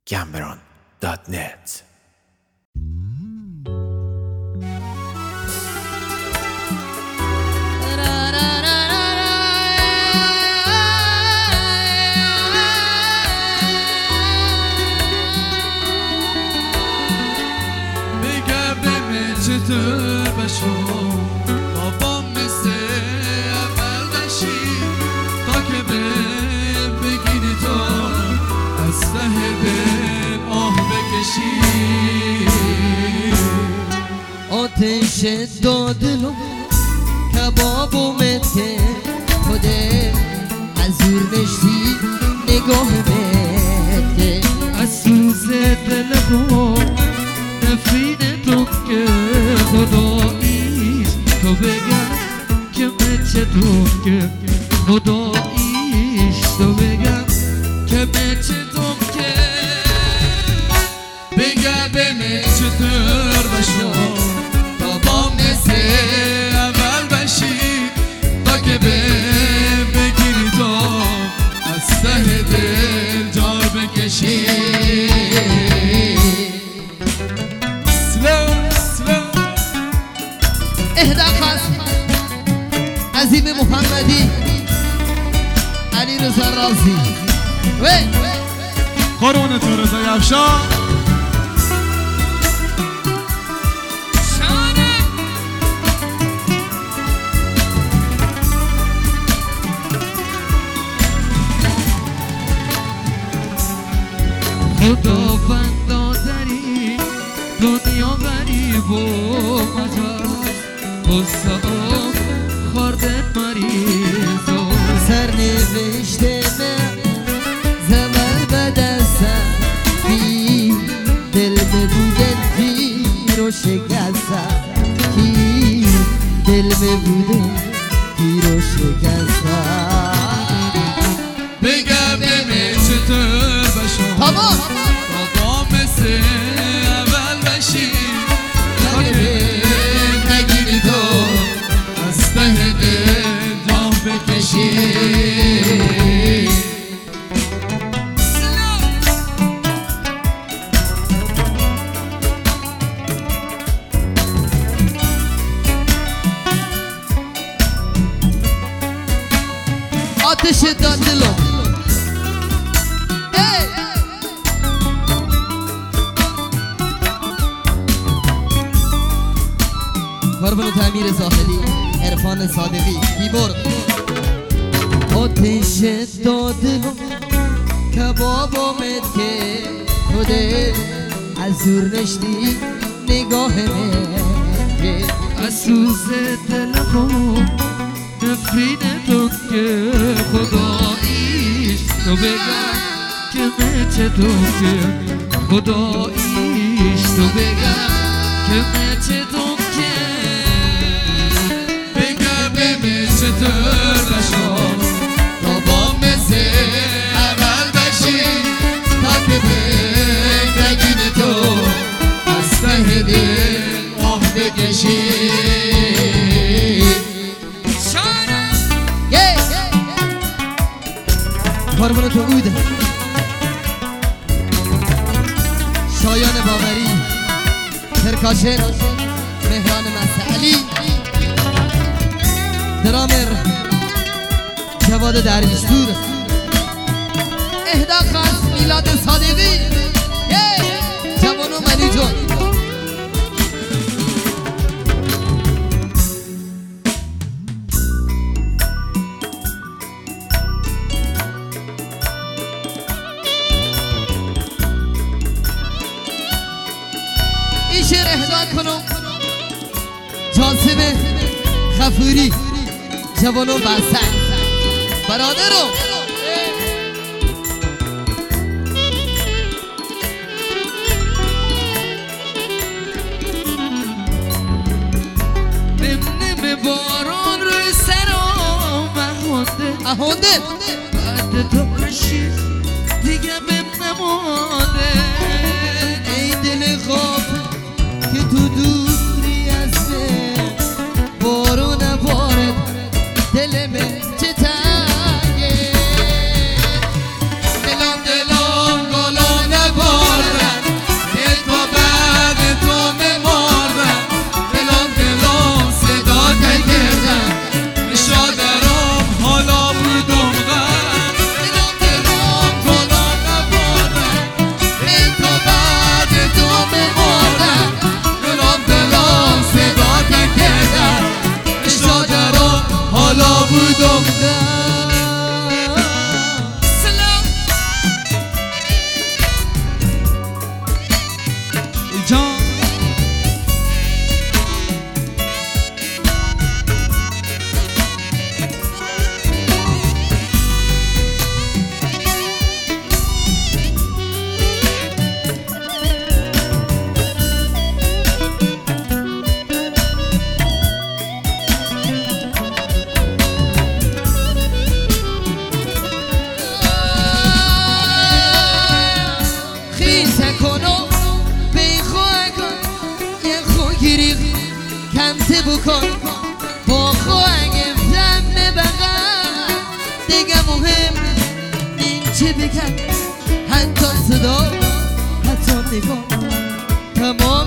Gamberon.net. چطور بشو بابام مثل اول بشی تا که بگیری تو از ته دل آه بکشی آتش دادلو کبابومت که خوده ازور نشتی نگاه بده از سوز دلمو نفرین تو که خداییش تو بگم که مچه تو که خداییش تو بگم که مچه تو که بگم به مچه تر بشو تا با مثل اول بشی تا که بگیری تو از ته دل جار بکشی اهدا خاص عظیم محمدی علی رضا رازی قرون تو رضا یفشان خدا بندا داری دنیا غریب و مجاز بسا خوردن مریض و سر نوشته من زمر بدستم کی دل بودن پیر و شکستم کی دل بودن پیر و شکستم بگم نمی چطور بشم بابا مثل اول بشی تا که نگیری تو از ته دل جاه بکشی آتش دادلو قربان تعمیر زاهدی عرفان صادقی کیبورد آتش دادلو کبابومت که خوده ازور نشتی نگاه من از سوز دلمو نفرین تو که خداییش تو بگم که مچه تو که خداییش تو بگم که مچه تو که بگم به مچه تر بشو تا با مثل اول بشی تا که بگم تو از ته دل آه بکشی قربان تو اوده شایان باوری ترکاشن مهران مسئلی درامر جواد درویشپور اهدا خاص میلاد صادقی جوانو منی جان این شعر اهدا کنم جاسم خفوری جوانو بسن برادرو نم باران روی سرام اهونده بعد تو باشی دیگه بهم نمانده ای دل خواب که تو دوری از من بارون بارد دل من چه تنگه دلان دلان گلان بار بگم حتی صدا حتی نگاه تمام